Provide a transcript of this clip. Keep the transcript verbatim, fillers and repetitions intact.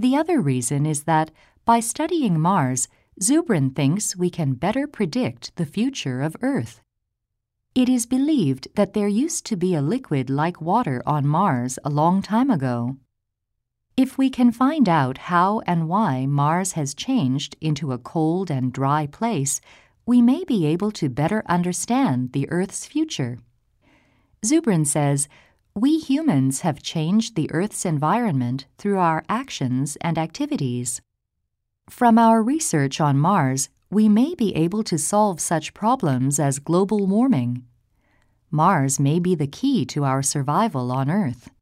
The other reason is that by studying Mars, Zubrin thinks we can better predict the future of Earth. It is believed that there used to be a liquid like water on Mars a long time ago. If we can find out how and why Mars has changed into a cold and dry place, we may be able to better understand the Earth's future. Zubrin says, "We humans have changed the Earth's environment through our actions and activities. From our research on Mars, we may be able to solve such problems as global warming. Mars may be the key to our survival on Earth."